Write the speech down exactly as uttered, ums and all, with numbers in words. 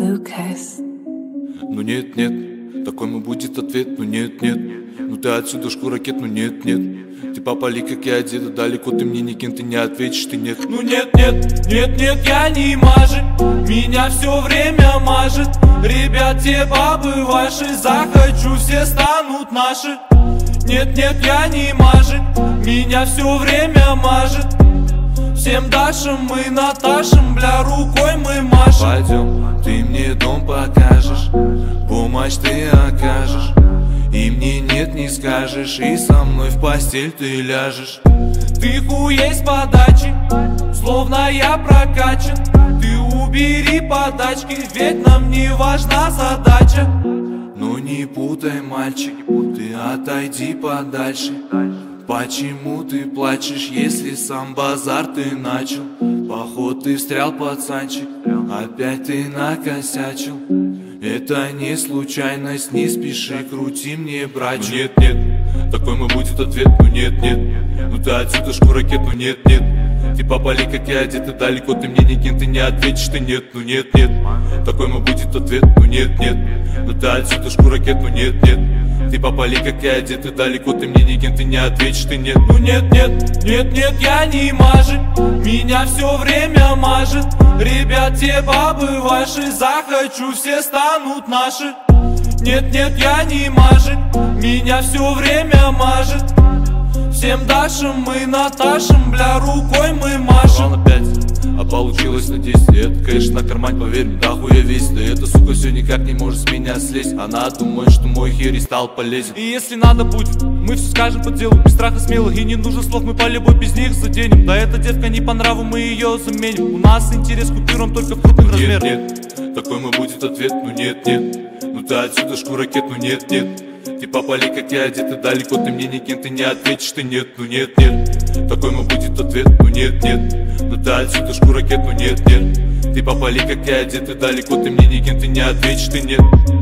Lucas. Ну нет, нет, такой мой будет ответ. Ну нет, нет, ну ты отсюда шку ракет. Ну нет, нет, ты попали, как я одета. Далеко ты мне никем, ты не ответишь, ты нет. Ну нет, нет, нет, нет, я не мажет. Меня все время мажет. Ребят, те бабы ваши, захочу, все станут наши. Нет, нет, я не мажет. Меня все время мажет. Всем Дашам мы Наташам, бля, рукой мы машем. Пойдем, ты мне дом покажешь, помощь ты окажешь, и мне нет не скажешь, и со мной в постель ты ляжешь. Ты хуей с подачи, словно я прокачан. Ты убери подачки, ведь нам не важна задача. Ну не путай, мальчик, ты отойди подальше. Почему ты плачешь, если сам базар ты начал? Поход ты встрял, пацанчик, опять ты накосячил. Это не случайность, не спеши, крути мне, братчик. Ну нет, нет, такой мой будет ответ. Ну нет, нет, ну ты отсюда шку ракет. Ну нет, нет, ты попали, как я одета. Далеко ты мне никем, ты не ответишь, ты нет. Ну нет, нет, такой мой будет ответ. Ну нет, нет, ну ты отсюда шку ракет. Ну нет, нет, ты попали, как я одета. Далеко ты мне никем, ты не ответишь, ты нет. Ну нет, нет, нет, нет, я не мажет. Меня все время мажет. Ребят, те бабы ваши, захочу, все станут наши. Нет, нет, я не мажет. Меня все время мажет. Всем Дашам мы Наташам, бля, рукой мы машем. опять, а получилось на десять. Это, конечно, на кармань, поверь мне, дохуя весит. Да эта сука все никак не может с меня слезть. Она думает, что мой херей стал полезен. И если надо будет, мы все скажем по делу, без страха смелых. И не нужно слов, мы по любой без них заденем. Да эта девка не по нраву, мы ее заменим. У нас интерес к купюрам только в крупных размерах. Нет, нет, такой мой будет ответ. Ну нет, нет, ну ты отсюда шку ракет. Ну нет, нет, ты попали, как я одета. Далеко ты мне никем, ты не ответишь, ты нет. Ну нет, нет, такой мой будет ответ. Ну нет, нет, ну ты отсюда шку ракет. Ну нет, нет, ты попали, как я одета. Далеко ты мне никем, ты не ответишь, ты нет.